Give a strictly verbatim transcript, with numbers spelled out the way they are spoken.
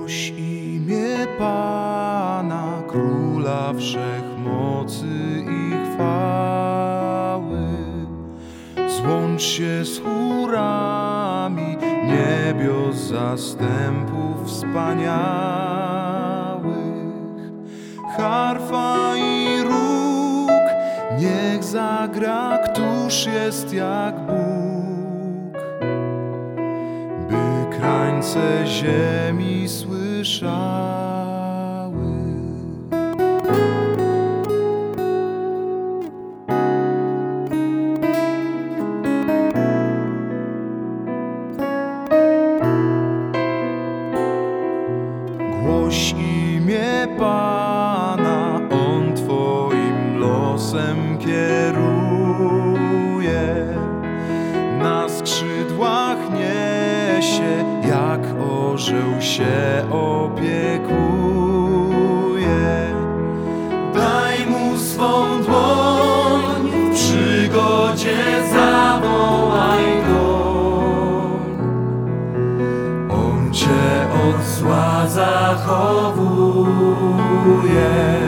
Głoś imię Pana, Króla Wszechmocy i chwały. Złącz się z chórami niebios zastępów wspaniałych. Harfa i róg niech zagra, któż jest jak Bóg, by krańce ziemi słyszały. Głoś imię Pana, On Twoim losem kieruje. Na skrzydłach niesie, jak orzeł się opiekuje. Daj Mu swą dłoń, w przygodzie zawołaj Go. On Cię od zła zachowuje.